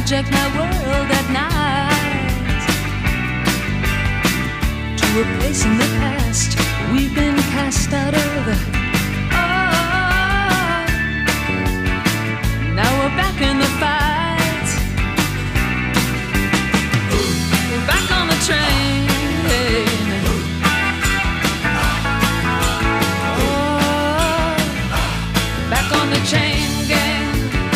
hijack my world at night to a place in the past we've been cast out of. Oh, now we're back in the fight. We're back on the train. Oh, back on the chain gang.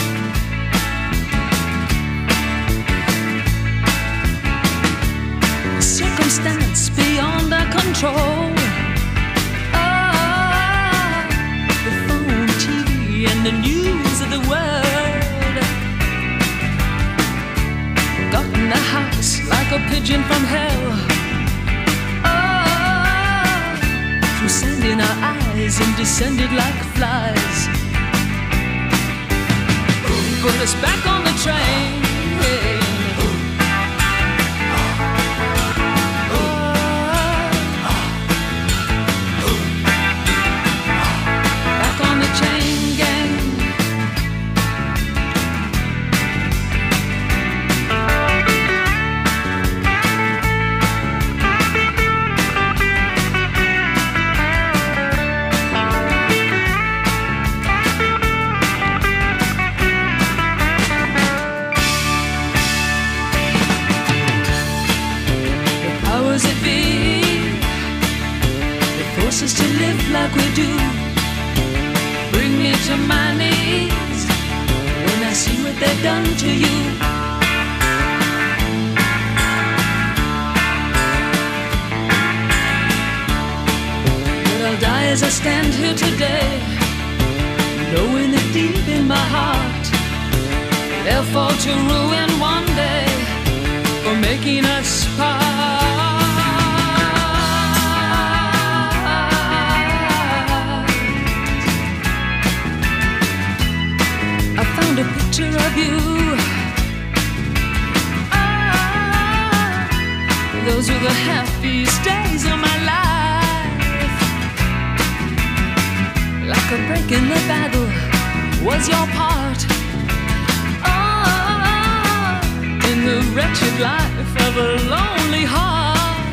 Circumstance beyond our control. Oh, the phone, TV, and the news of the world got in the house like a pigeon from hell. Oh, threw sand in our eyes and descended like flies. Put us back on the train. Us to live like we do, bring me to my knees when I see what they've done to you. But I'll die as I stand here today, knowing that deep in my heart they'll fall to ruin one day for making us part. A picture of you. Ah, those were the happiest days of my life. Like a break in the battle was your part. Ah, in the wretched life of a lonely heart.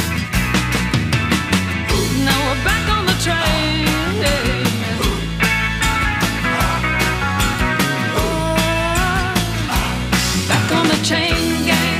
Now we're back on the train. On the chain gang.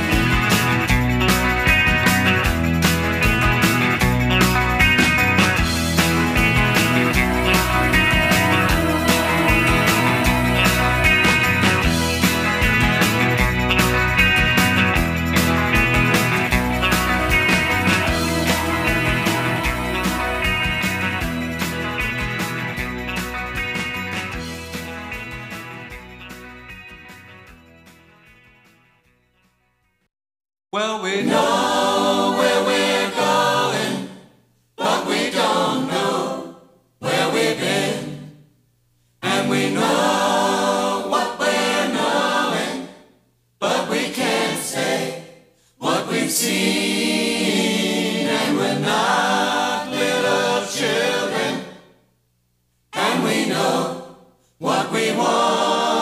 Well, we know where we're going, but we don't know where we've been. And we know what we're knowing, but we can't say what we've seen. And we're not little children, and we know what we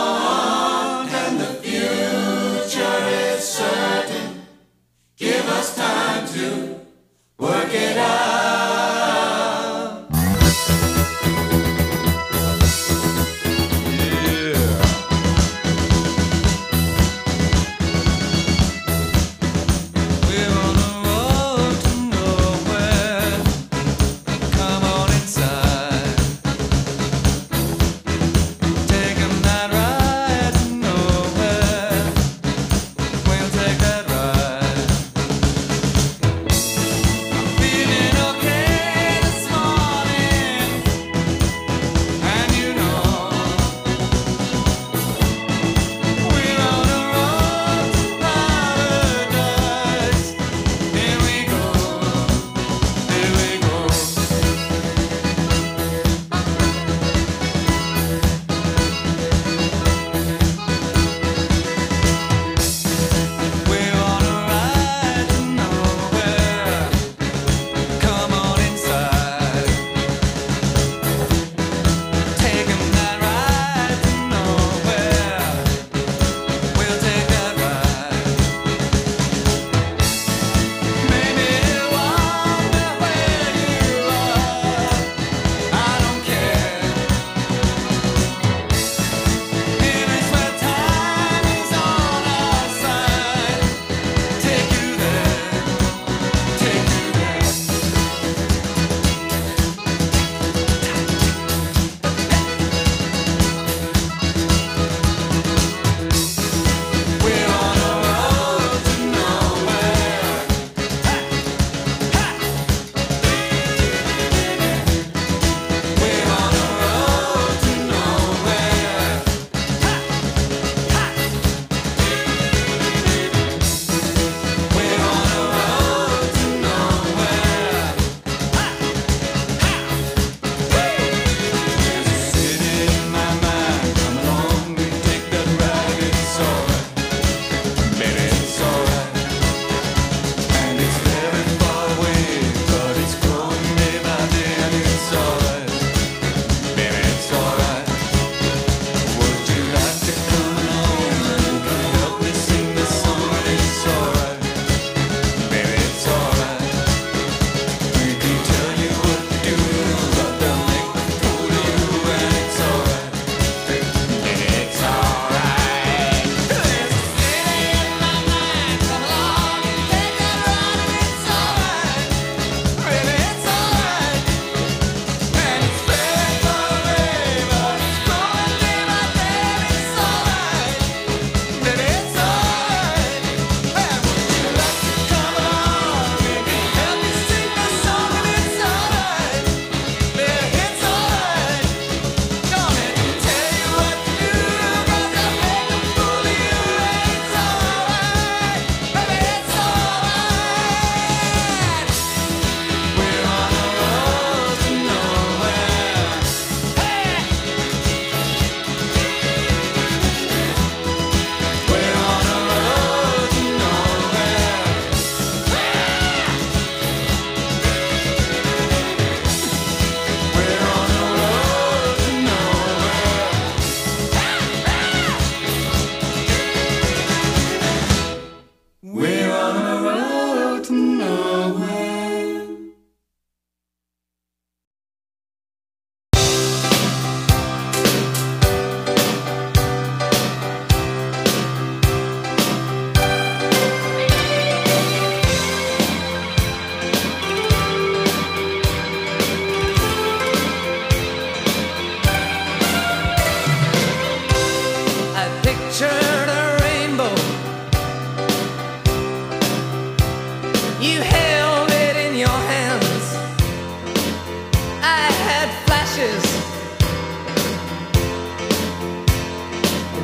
want, and the future is certain. Give us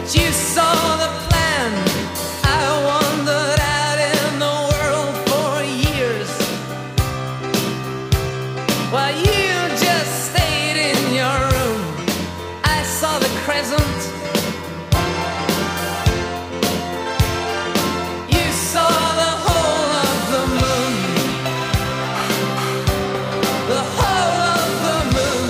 You saw the plan. I wandered out in the world for years, while you just stayed in your room. I saw the crescent. You saw the whole of the moon. The whole of the moon.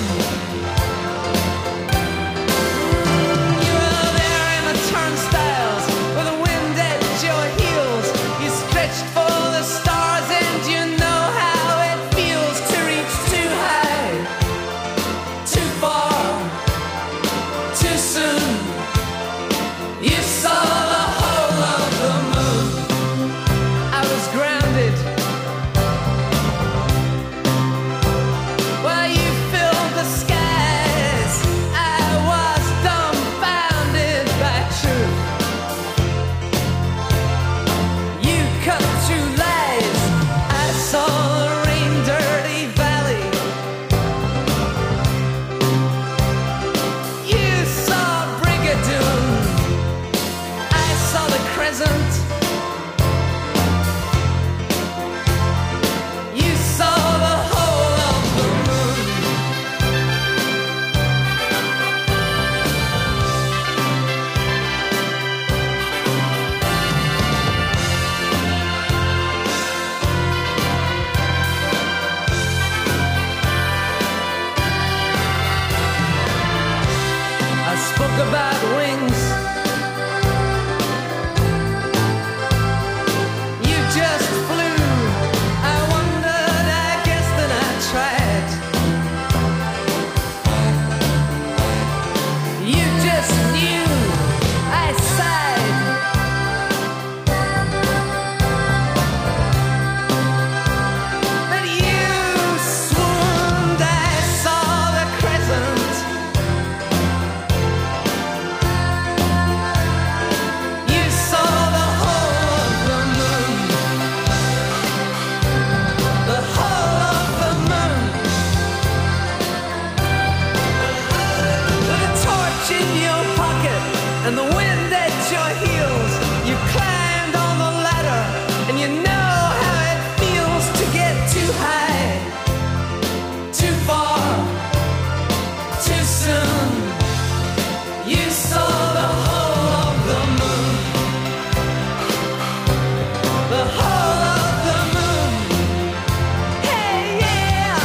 You were there in the turnstiles with the wind at your heels. You stretched for the stars, and you know how it feels to reach too high, too far, too soon. You saw the whole of the moon. I was grounded while you filled the skies. I was dumbfounded by truth. You cut through lies. I saw the rain-dirty valley. You saw Brigadoon. I saw the crescent. You saw the whole of the moon. I spoke about wings. You just flew. I wondered, I guess then I tried. You just knew. I sighed. But you swooned. I saw the crescent. You saw the whole of the moon. The whole of the moon. With a torch in your pocket and the wind at your heels, you climbed on the ladder, and you know how it feels to get too high, too far, too soon. You saw the whole of the moon. The whole of the moon. Hey, yeah.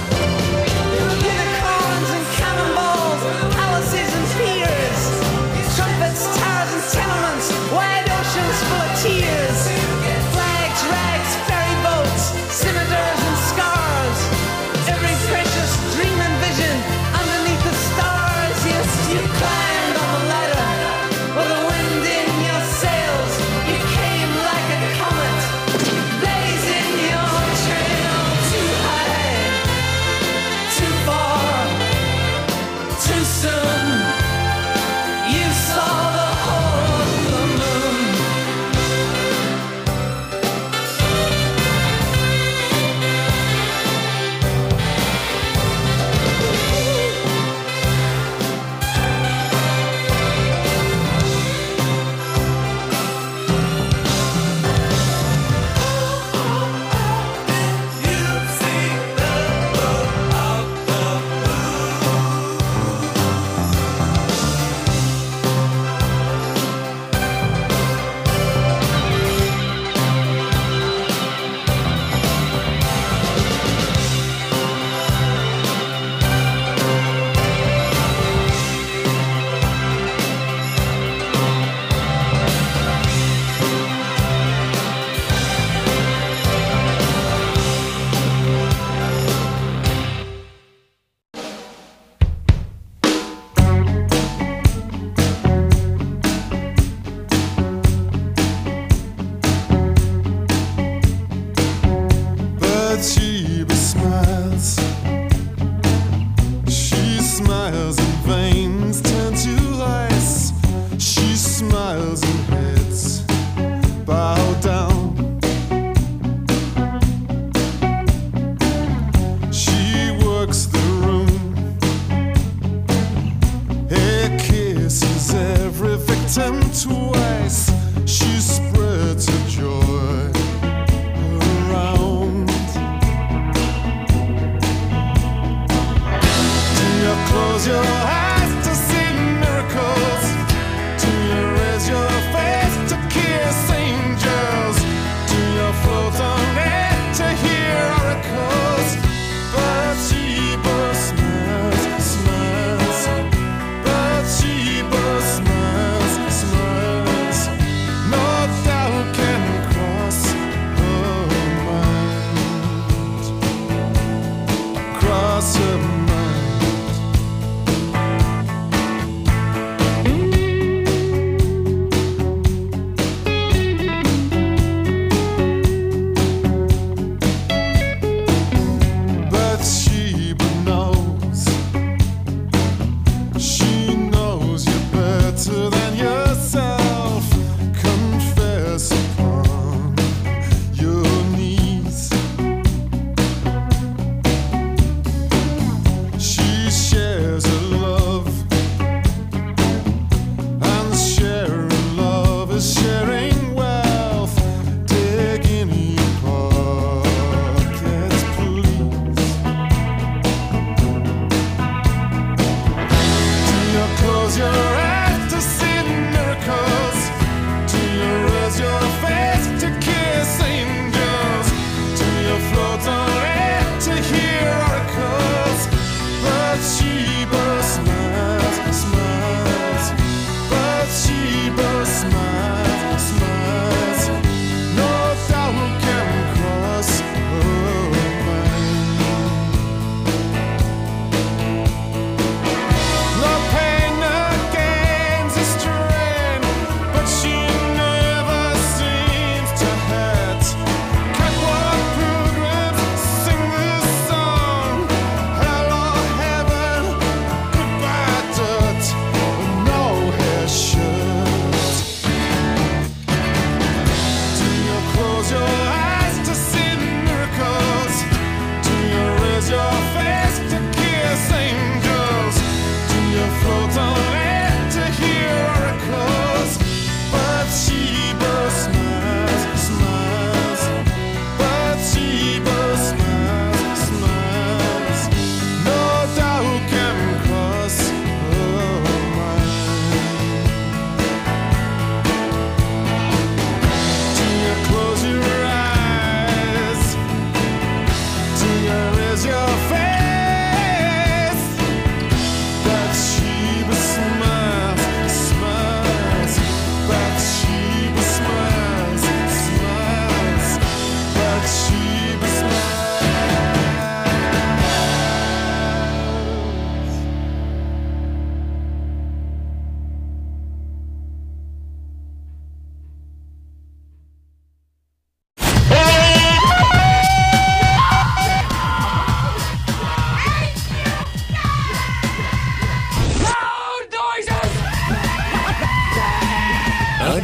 Unicorns and cannonballs, palaces and piers, trumpets, towers and tenements, wide oceans full of tears, flags, rags, ferry boats, scimitars and scars, every precious dream and vision underneath the stars. Yes, you climbed on the ladder with the wind in your sails. You came like a comet, blazing your trail too high, too far, too soon. You saw the whole of the moon.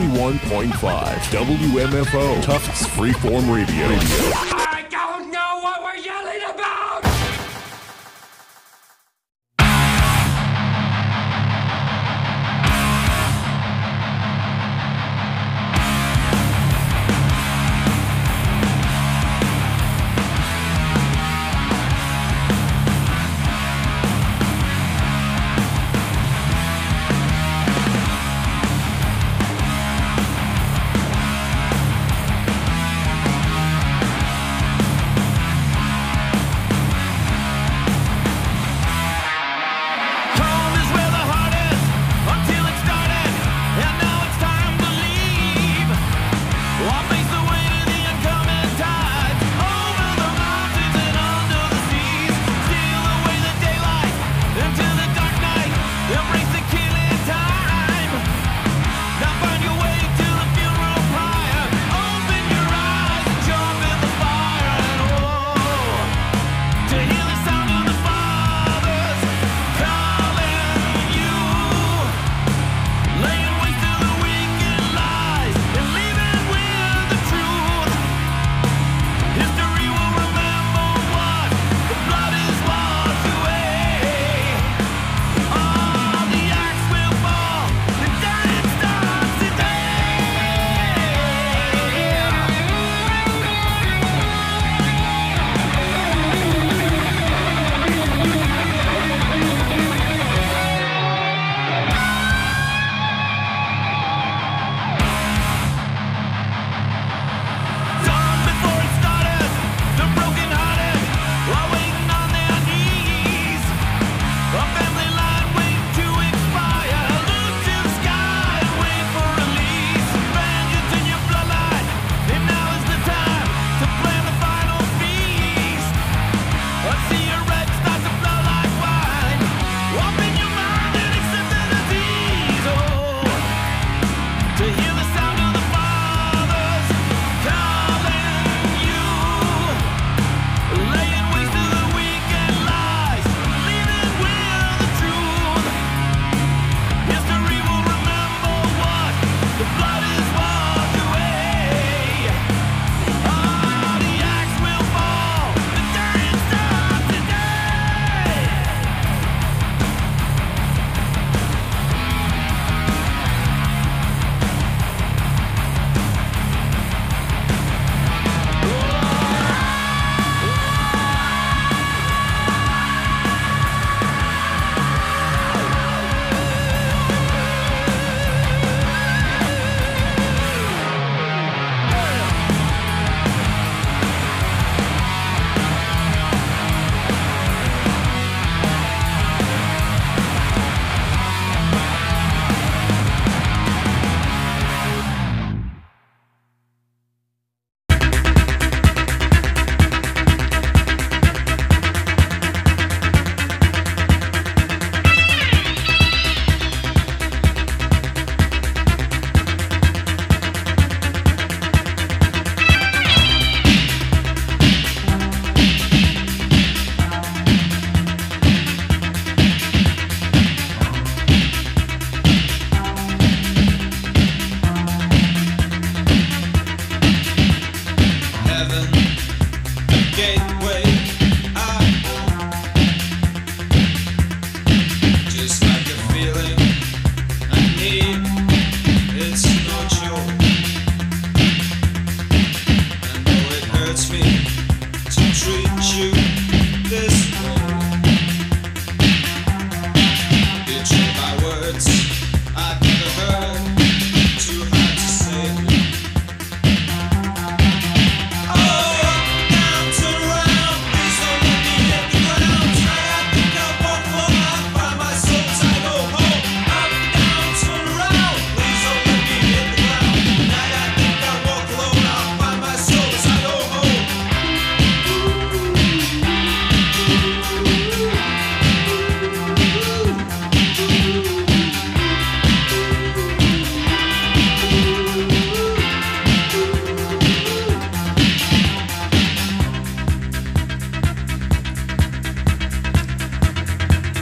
91.5 WMFO Tufts Freeform Radio. I don't know what we're yelling about!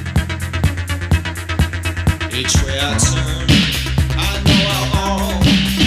Each way I turn, I know how all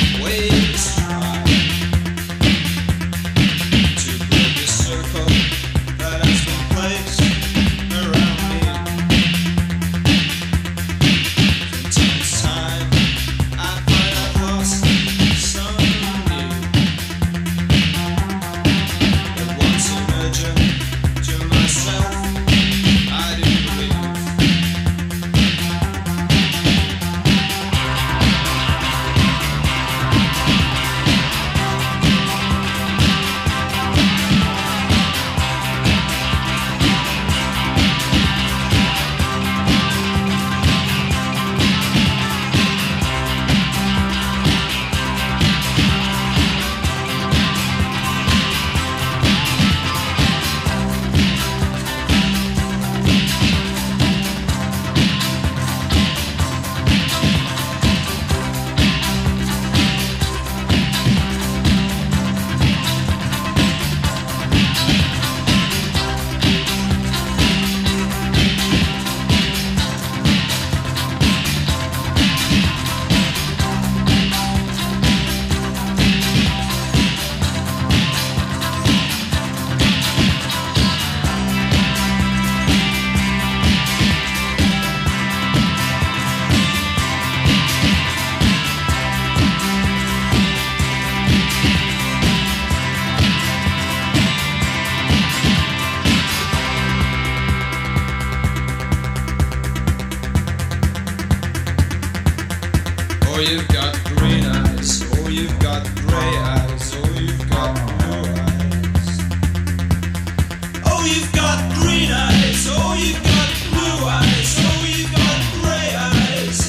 Oh, you've got green eyes. Oh, you've got gray eyes. Oh, you've got blue eyes. Oh, you've got green eyes. Oh, you've got blue eyes. Oh, you've got gray eyes.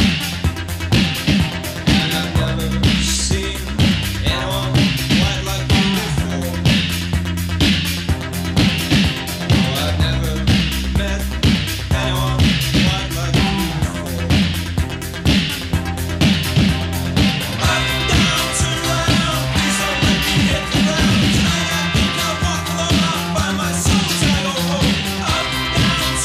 And I've never seen anyone quite like you before. Oh, I've never met anyone quite like you before. Up, down, turn around, please don't let me hit the ground. Tonight I think I'll walk alone by my soul. I go home. Up, down,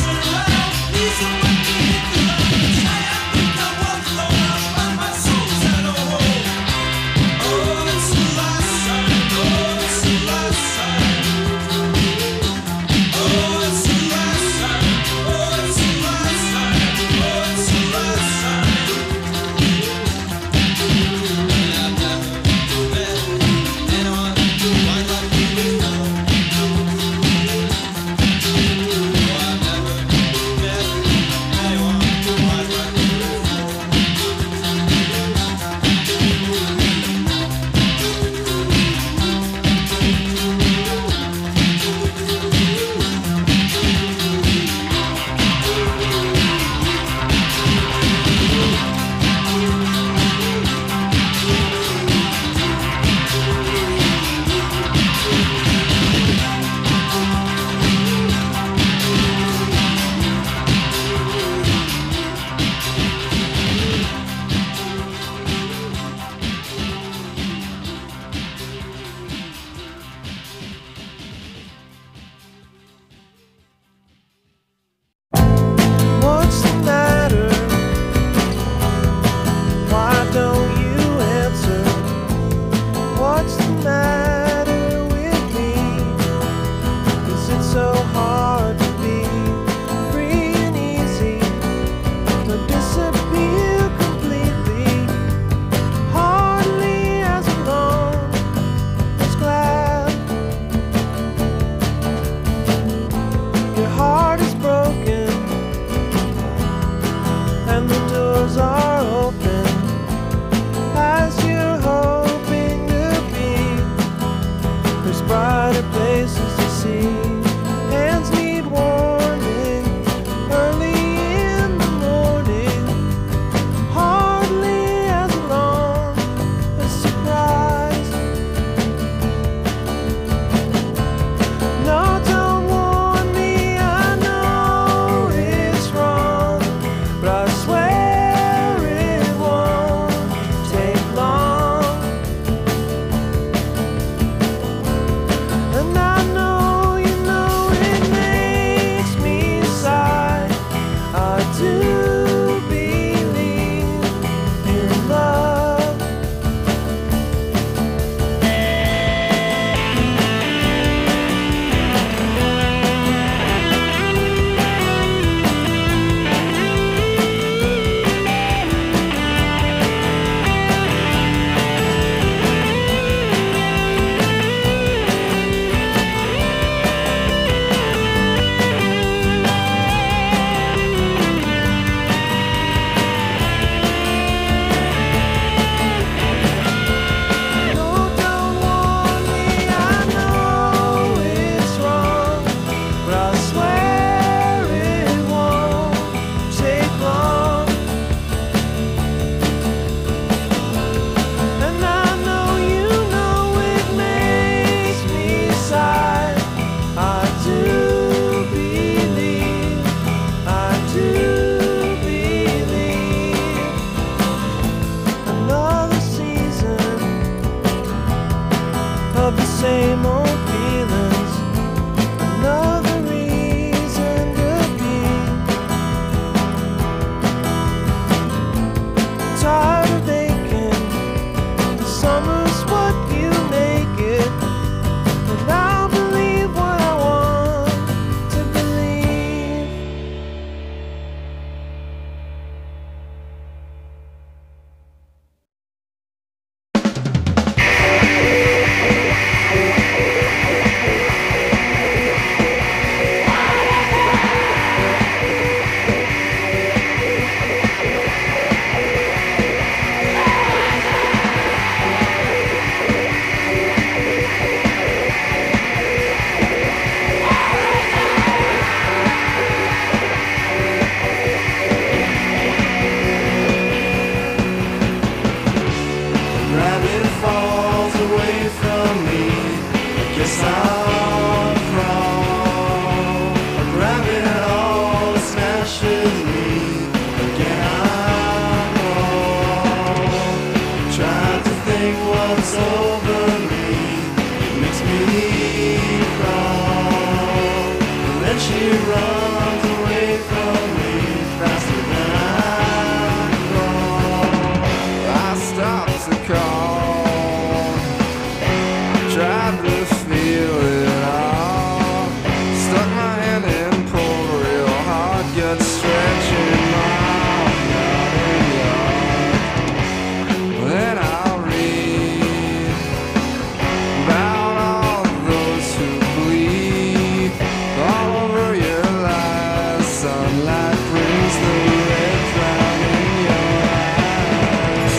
she runs away from me faster than I crawl. I stopped to call, tried to feel it all, stuck my hand in, pulled real hard, gut stretching my heart and yard. Then I'll read about all those who bleed all over your lies. Sunlight brings the red cloud in your eyes.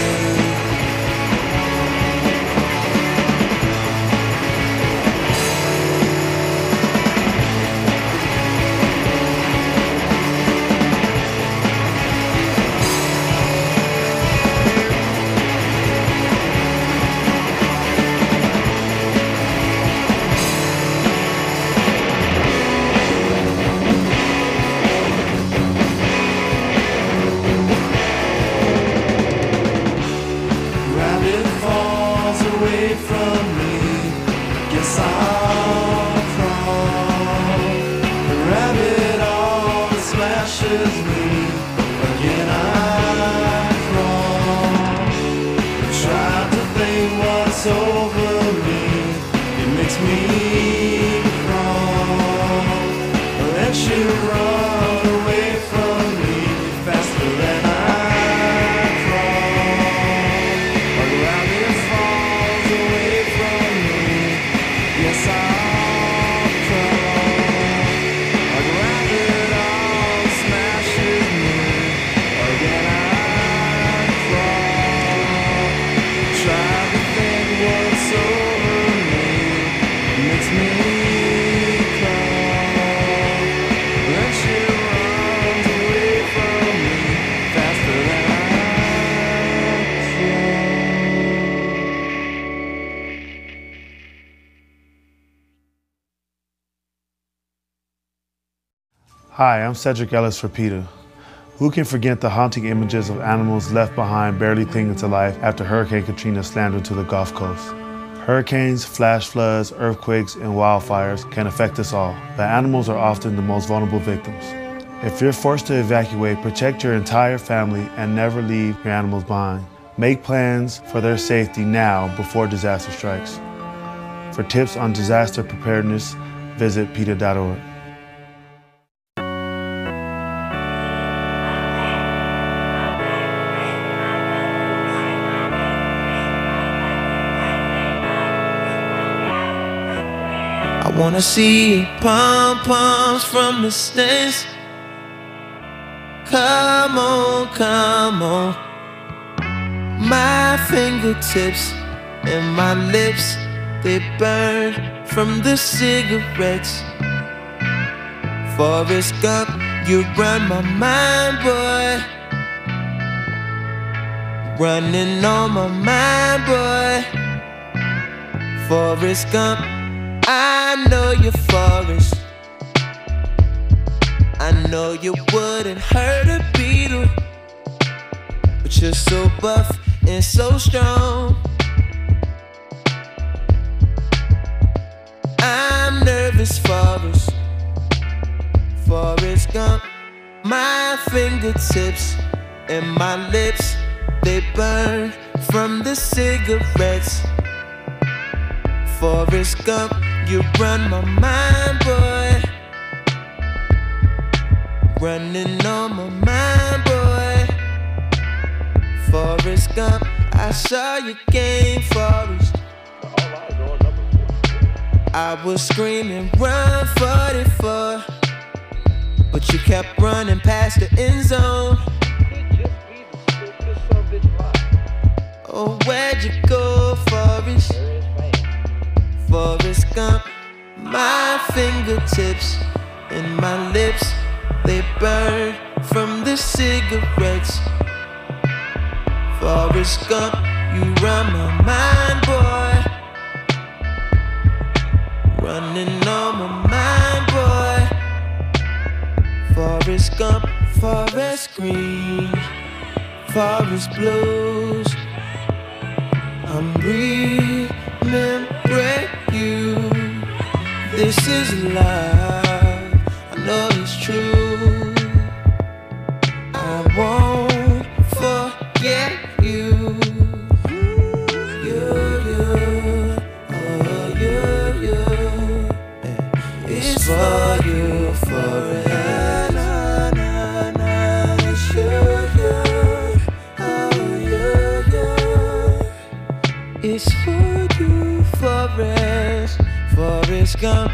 Rabbit falls away from me, guess I'll crawl. The rabbit always smashes me, again I crawl. Try to think what's over me, it makes me crawl. Let you run away from me faster than I crawl. A rabbit falls away from me, yes I'll crawl. A rabbit all smashes me, again I crawl. Try to think what's over me, it makes me crawl. Then she runs away from me faster than I crawl. Hi, I'm Cedric Ellis for PETA. Who can forget the haunting images of animals left behind barely clinging to life after Hurricane Katrina slammed into the Gulf Coast? Hurricanes, flash floods, earthquakes, and wildfires can affect us all, but animals are often the most vulnerable victims. If you're forced to evacuate, protect your entire family and never leave your animals behind. Make plans for their safety now before disaster strikes. For tips on disaster preparedness, visit PETA.org. I wanna see pom-poms from the stands. Come on, come on. My fingertips and my lips, they burn from the cigarettes. Forrest Gump, you run my mind, boy. Running on my mind, boy. Forrest Gump, I know you're Forrest. I know you wouldn't hurt a beetle, but you're so buff and so strong. I'm nervous, Forrest. Forrest Gump, my fingertips and my lips, they burn from the cigarettes. Forrest Gump, you run my mind, boy. Running on my mind, boy. Forrest Gump, I saw your game, Forrest. I was screaming, run 44, but you kept running past the end zone. Oh, where'd you go, Forrest? Forrest Gump, my fingertips and my lips, they burn from the cigarettes. Forrest Gump, you run my mind, boy. Running on my mind, boy. Forrest Gump, forest green, forest blues. I'm remembering you. This is life. I know it's true. I won't forget you. It's for you forever. It's you. It's for you forever. Forrest Gump.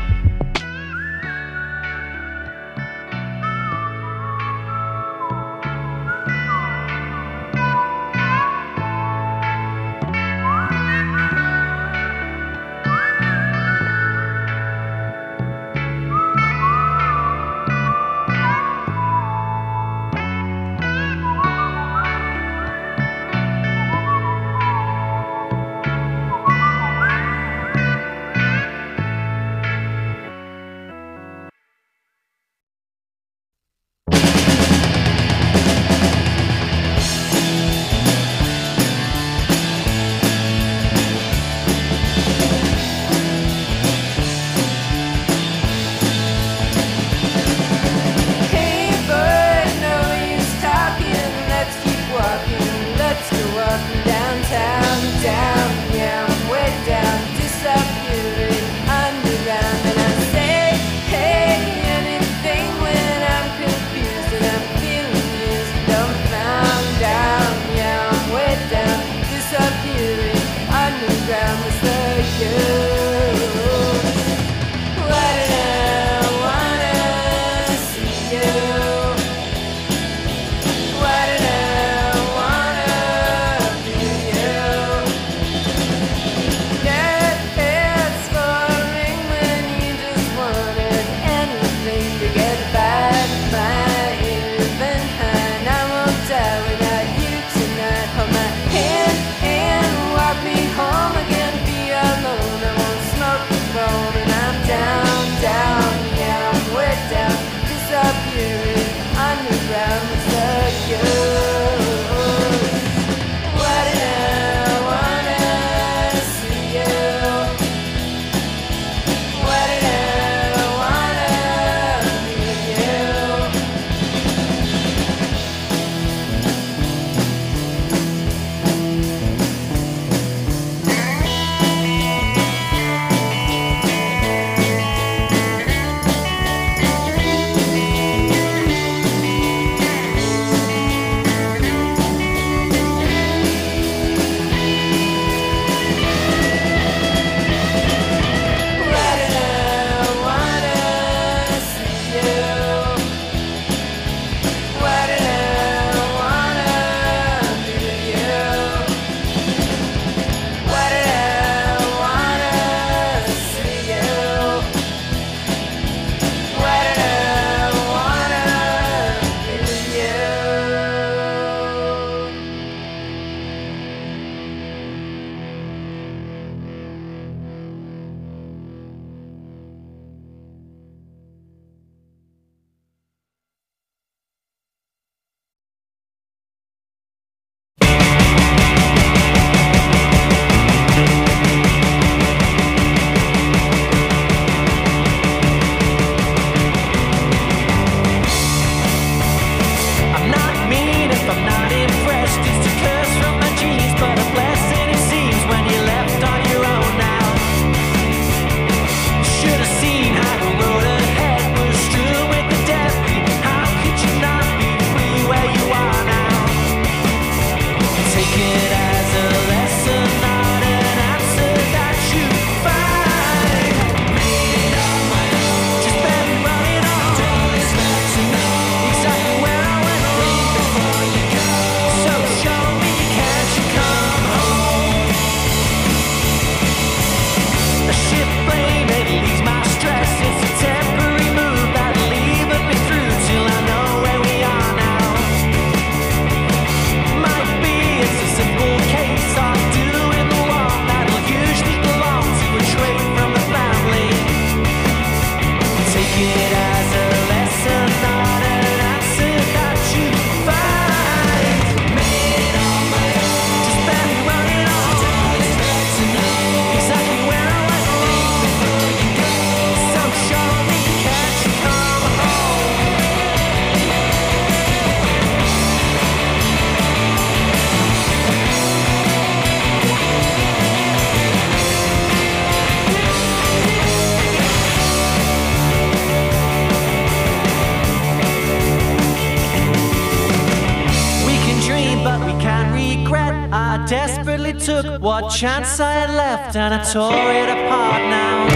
I desperately took what chance I had left and I tore it apart now.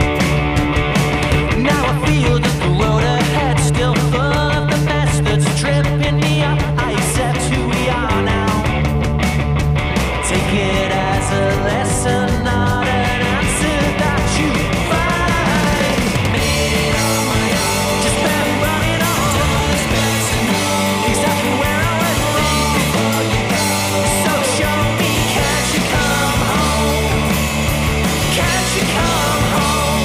Now I feel that the road ahead still full of the mess that's tripping me up. I accept who we are now. Take it as a lesson, not an answer that you find. Made it on my own, just been running on. Exactly where I went wrong. So show me, can't you come home? Can't you come home?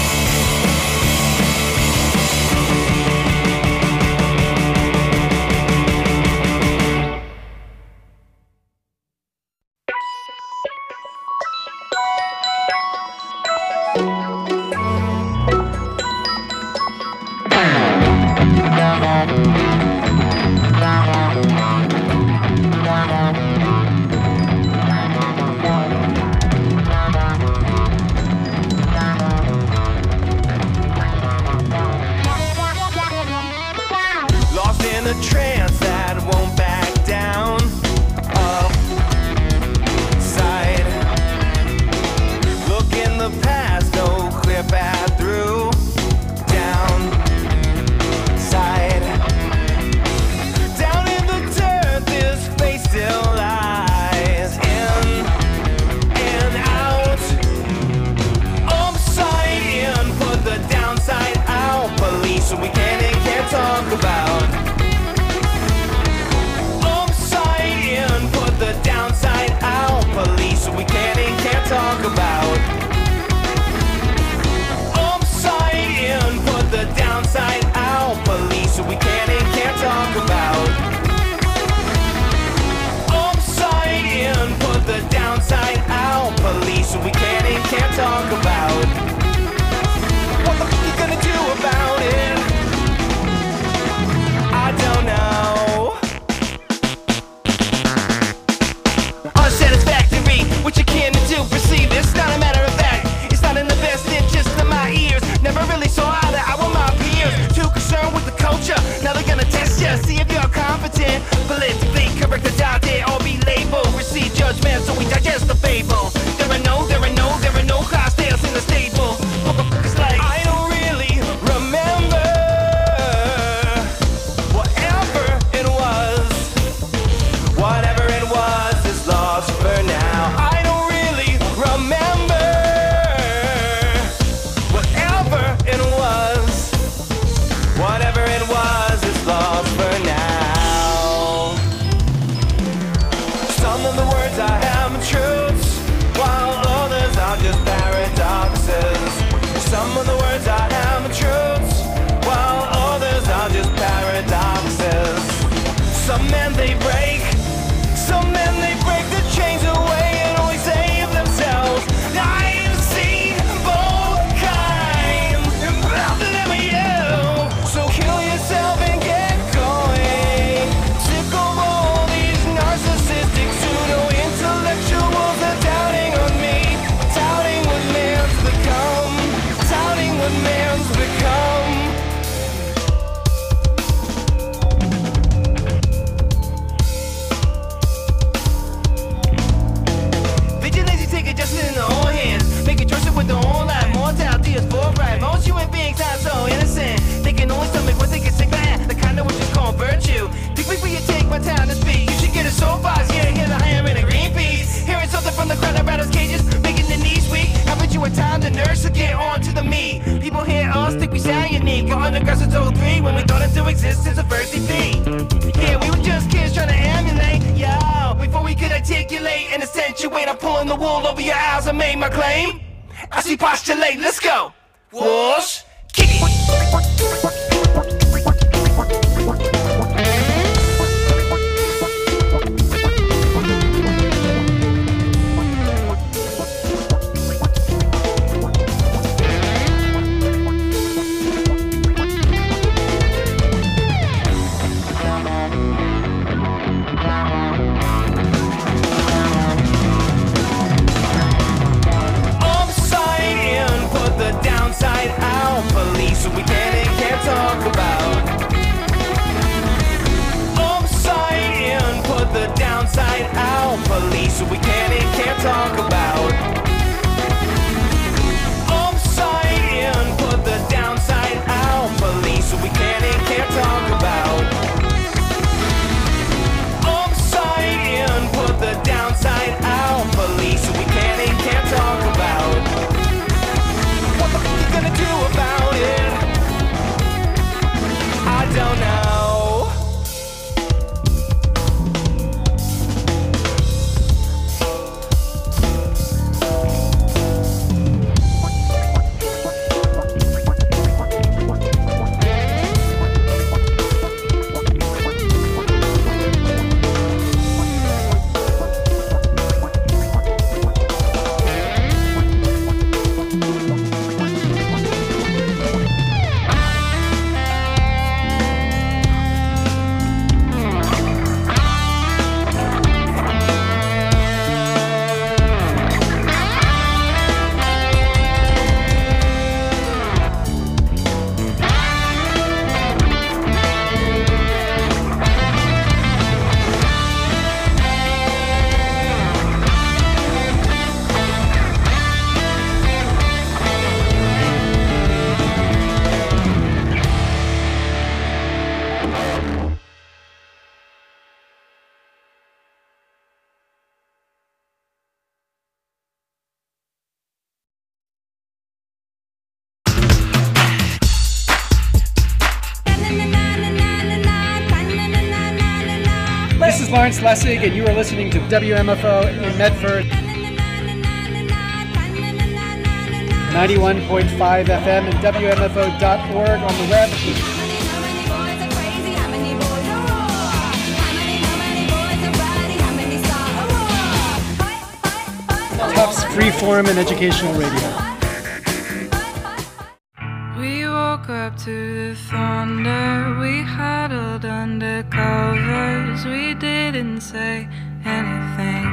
Lost in a trance that won't back down. Up, side. Look in the past, no clear path through. Down, side. Down in the dirt, this face still lies. In and out. Upside in, put the downside out. Police we can and can't talk about. Upside in, put the downside out. Police we can and can't talk about. Upside in, put the downside out. Police we can and can't talk about. Upside in, put the downside out. Police we can and can't talk about. What the fuck you gonna do about it? I don't know. Unsatisfactory, what you can do, perceive it's not a matter of fact. It's not in the best interest of my ears. Never really saw eye to eye with my peers. Too concerned with the culture, now they're gonna test you. See if you're competent, politically correct or die there or be labeled. Receive judgment, so we digest the fable. There are no class tales in the stable. Motherfuckers like I don't really remember whatever it was. Whatever it was is lost for now. I don't really remember whatever it was. Whatever it was is lost for now. Some of the words I have are truths, while others are just paradoxes. Some of the words I have are truths, while others are just paradoxes. Some men they break the chains away and always save themselves. I've seen both kinds, and better than you. So kill yourself and get going. Sick of all these narcissistic pseudo-intellectuals that doubting on me, doubting what man's become, doubting what man's become. Vigilante taking justice in their own hands, making choices with their own life. Mortality is forthright. Most human beings are so innocent. They can only stomach what they can sick at. The kind of what you call virtue. Think before you take my time to speak. You should get a soapbox. Yeah, hear the higher in a Greenpeace. Hearing something from the crowd about us cages, making the knees weak. Haven't you a time to nurse to get on to the meat? People hear us think we sound unique. Got underground since 03 when we thought into existence a first defeat. Yeah, we were just kids trying to emulate. Yo, before we could articulate and accentuate, I'm pulling the wool over your eyes. I made my claim. I see postulate. Let's go. Whoosh, kick it. Upside in, put the downside out. Police, we can and can't police we can and can't talk about. Upside in, put the downside out. Police we can and can't talk about. Upside in, put the downside out. Police we can and can't talk about. What the fuck you gonna do about it? I don't know. This is Lawrence Lessig, and you are listening to WMFO in Medford. 91.5 FM and WMFO.org on the web. Tufts Freeform and Educational Radio. We woke up to the thunder, we huddled under covers, we didn't say anything.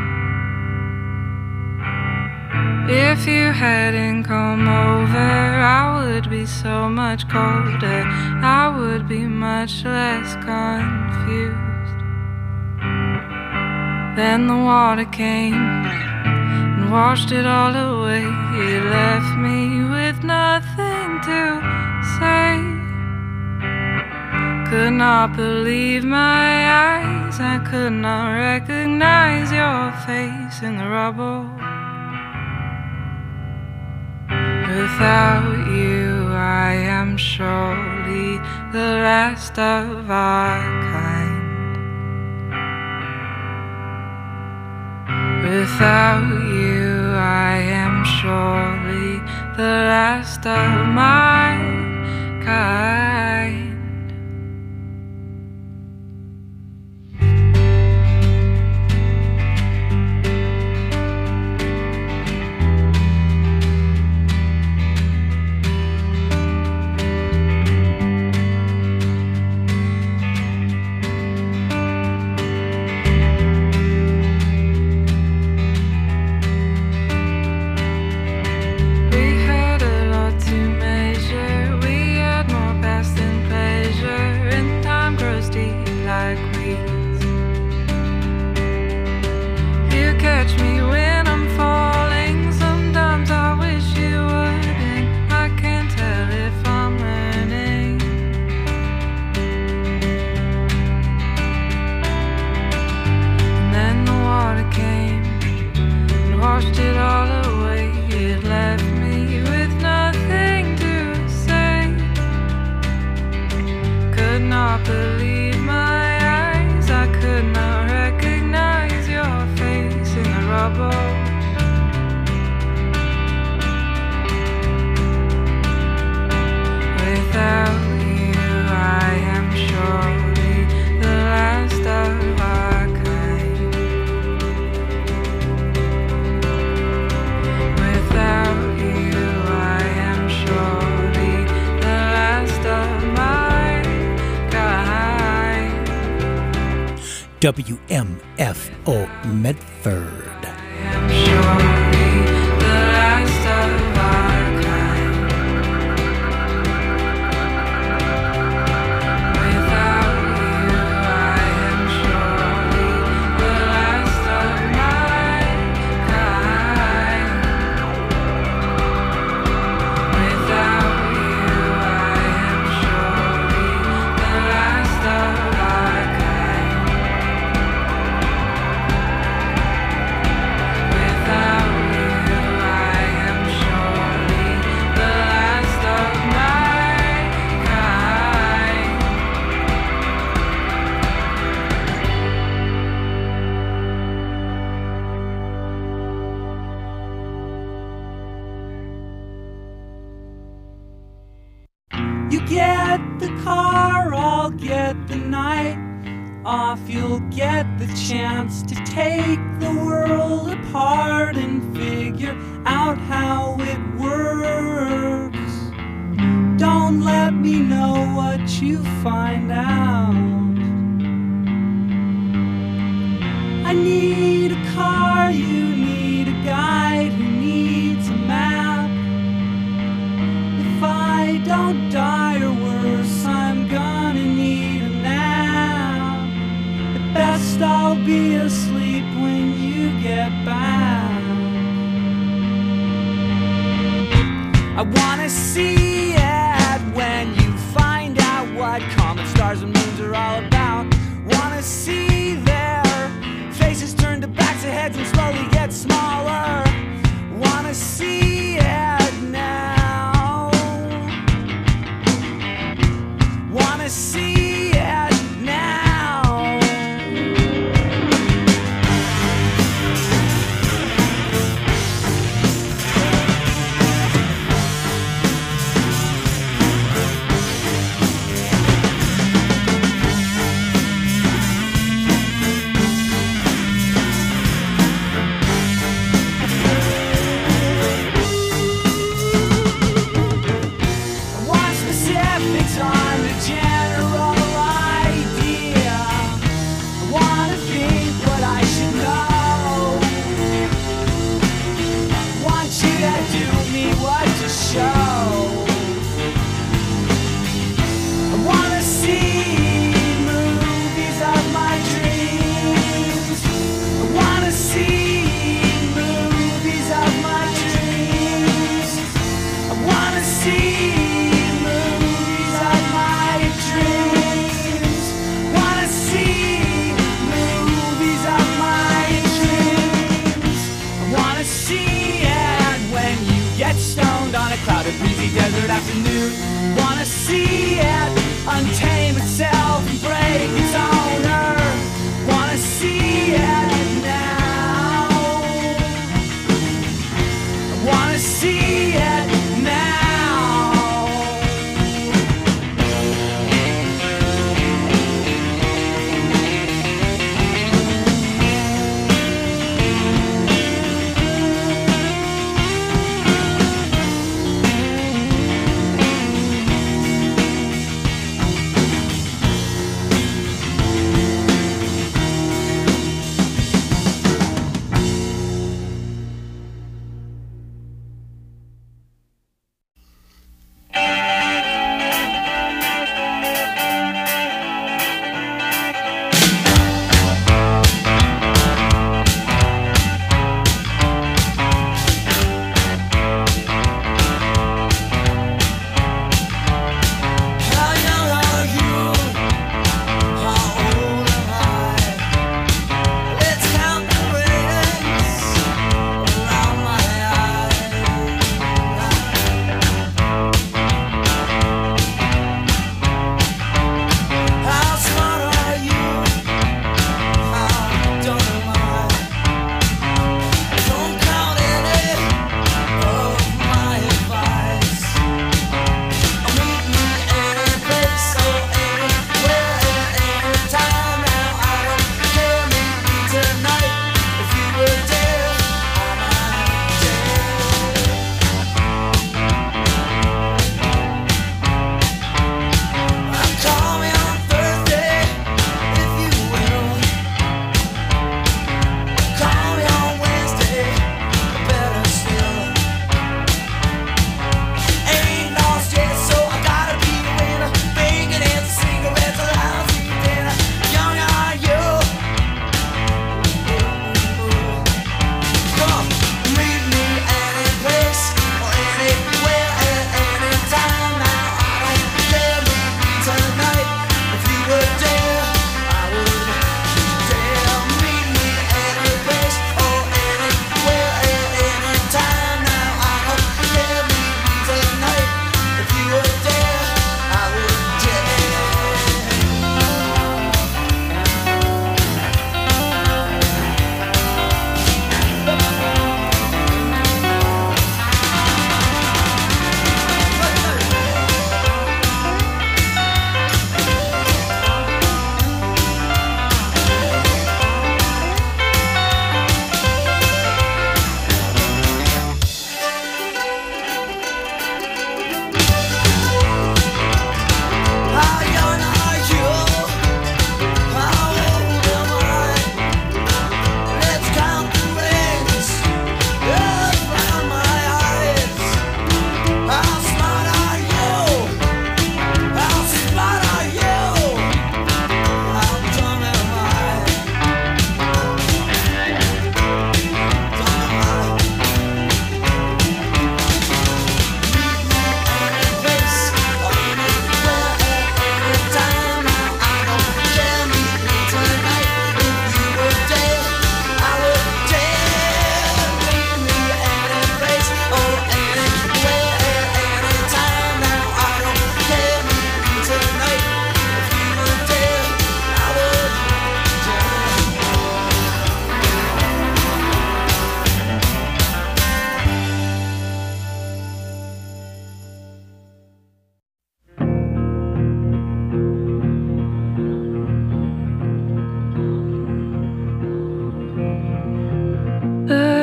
If you hadn't come over, I would be so much colder, I would be much less confused. Then the water came and washed it all away. It left me with nothing to say. Could not believe my eyes, I could not recognize your face in the rubble. Without you, I am surely the last of our kind. Without you, I am surely the last of my kind. Catch me when I'm falling. Sometimes I wish you wouldn't. I can't tell if I'm learning. And then the water came and washed it all away. It left me with nothing to say. Could not believe my eyes, I could not recognize your face in the rubble. Without you, I am surely the last of our kind. Without you, I am surely the last of my kind. WMFO Medford. Surely the last of our kind. Without you, I am surely the last of my car, I'll get the night off. You'll get the chance to take the world apart and figure out how it works. Don't let me know what you find out. I need a car, you need a guide who needs a map. If I don't die or worse, I'm gonna need a nap. At best I'll be asleep when you get back. I wanna see it when you find out what comet stars and moons are all about. Wanna see their faces turn to backs of heads and slowly get smaller. Wanna see it now. Wanna see it now.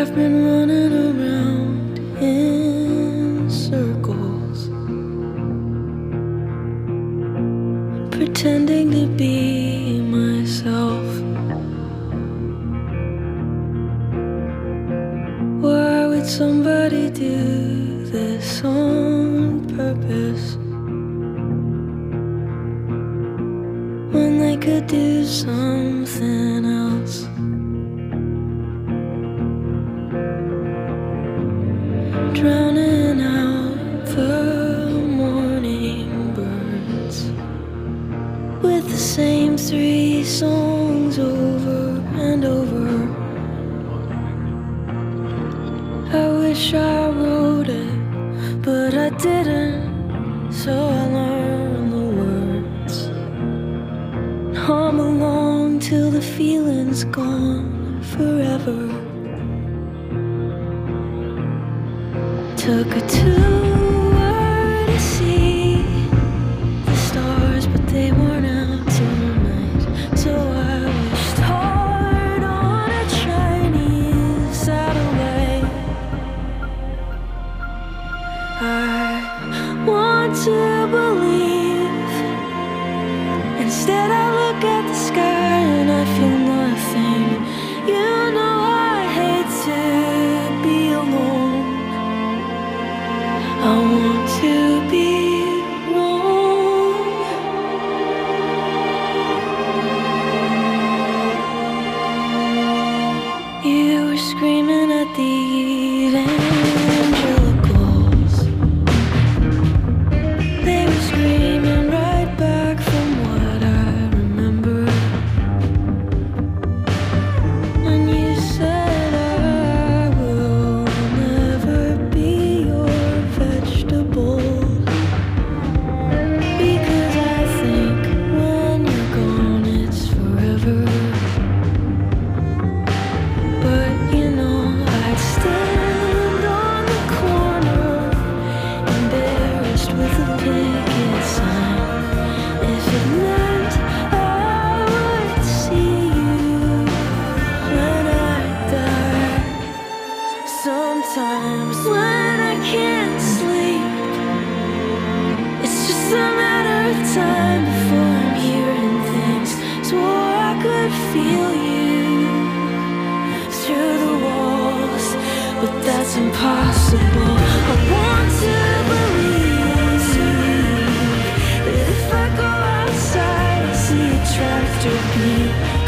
I've been running around in circles, pretending to be myself. Why would somebody do this on purpose when they could do something else? Drowning out the morning birds with the same 3 songs over and over. I wish I wrote it, but I didn't, so I learned the words. Hum along till the feeling's gone forever. Took a tour to see the stars, but they weren't out tonight. So I wished hard on a Chinese satellite. I want to believe. Instead I look at the sky and I feel nothing. You know I hate to be alone. I want to be wrong. You were screaming at the evangelicals. They were screaming right back from what I remember. And you said I will never be your vegetable, because I think when you're gone it's forever. But you know I'd stand on the corner, embarrassed with a picket sign, if it meant I would see you when I die. Sometimes when I can't sleep, it's just a matter of time before I'm hearing things. Swore I could feel you through the walls, but that's impossible. I want to believe that if I go outside I see a tractor beam